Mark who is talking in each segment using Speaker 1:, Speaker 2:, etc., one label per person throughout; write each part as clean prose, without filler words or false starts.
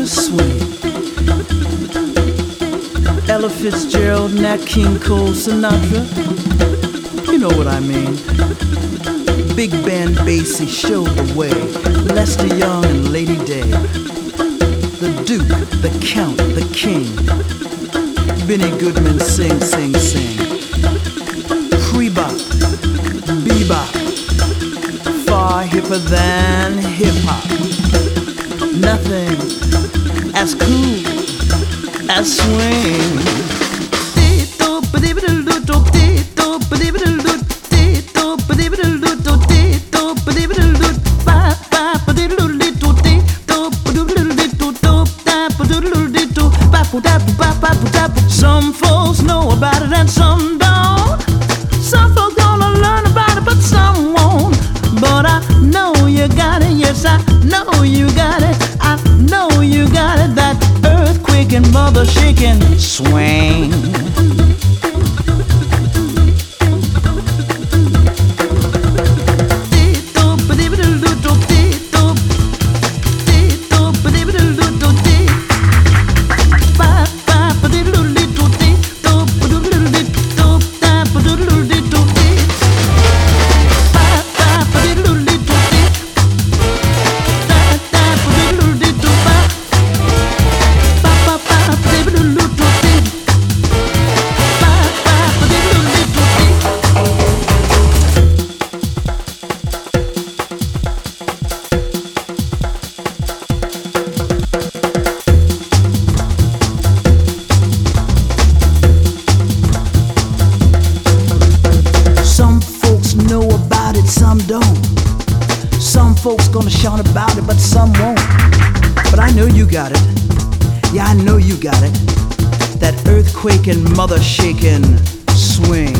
Speaker 1: swing. Ella Fitzgerald, Nat King Cole, Sinatra. You know what I mean. Big band Basie showed the way. Lester Young and Lady Day. The Duke, the Count, the King. Benny Goodman sing, sing, sing. Pre-bop, bebop. Far hipper than hip-hop. Nothing as cool as swing. Some folks know about it and some don't. Some folks gonna learn about it, but some won't. But I know you got it, yes I know you got it. I know you got it, that earthquake and mother shaking swing. Some don't. Some folks gonna shout about it, but some won't. But I know you got it. Yeah, I know you got it. That earthquake and mother shaking swing.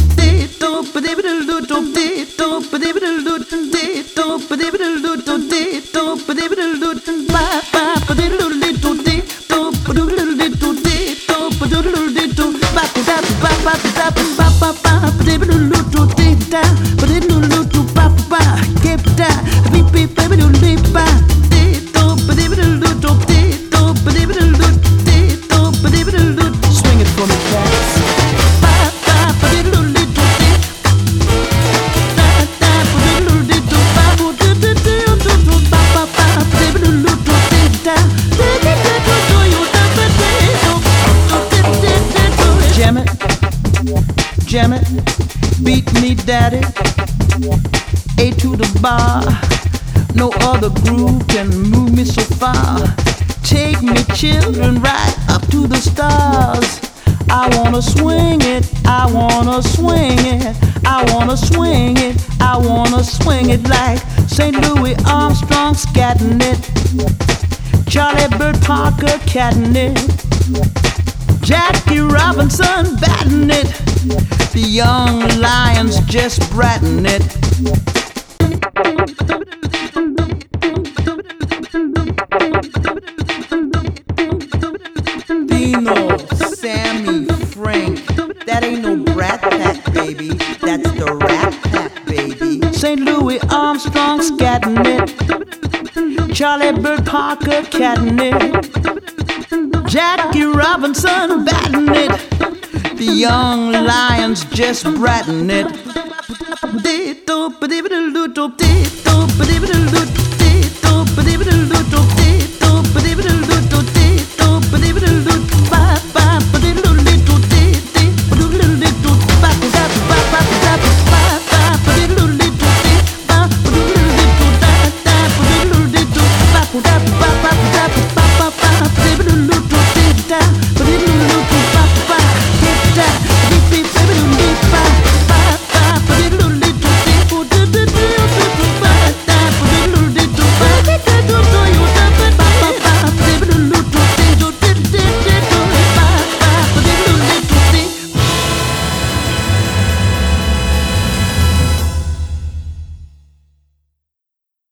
Speaker 1: Swing it for me, cats. Jam it, jam it, beat me, daddy. A to the bar, no other groove can move me so far. Take me, children, right up to the stars. I wanna swing it, I wanna swing it, I wanna swing it, I wanna swing it like St. Louis Armstrong scatting it, Charlie Bird Parker catting it, Jackie Robinson batting it, the young lions just bratting it. Dino, Sammy, Frank, that ain't no Brat Pack, baby, that's the Rat Pack, baby. St. Louis Armstrong scatting it, Charlie Bird Parker catting it, Jackie Robinson batting it, the young lions just bratting it.